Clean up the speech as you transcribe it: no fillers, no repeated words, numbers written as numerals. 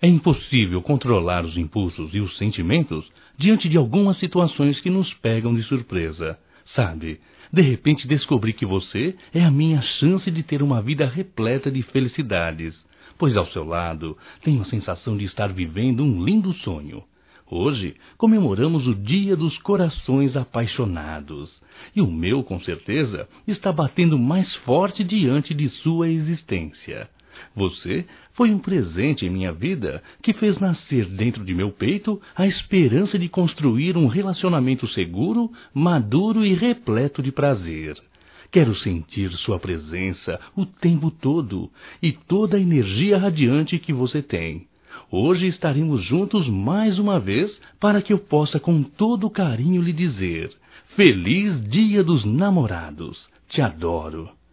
É impossível controlar os impulsos e os sentimentos diante de algumas situações que nos pegam de surpresa. Sabe, de repente descobri que você é a minha chance de ter uma vida repleta de felicidades, pois ao seu lado tenho a sensação de estar vivendo um lindo sonho. Hoje comemoramos o Dia dos Corações Apaixonados, e o meu, com certeza, está batendo mais forte diante de sua existência. Você foi um presente em minha vida que fez nascer dentro de meu peito a esperança de construir um relacionamento seguro, maduro e repleto de prazer. Quero sentir sua presença o tempo todo e toda a energia radiante que você tem. Hoje estaremos juntos mais uma vez para que eu possa com todo carinho lhe dizer: Feliz Dia dos Namorados! Te adoro!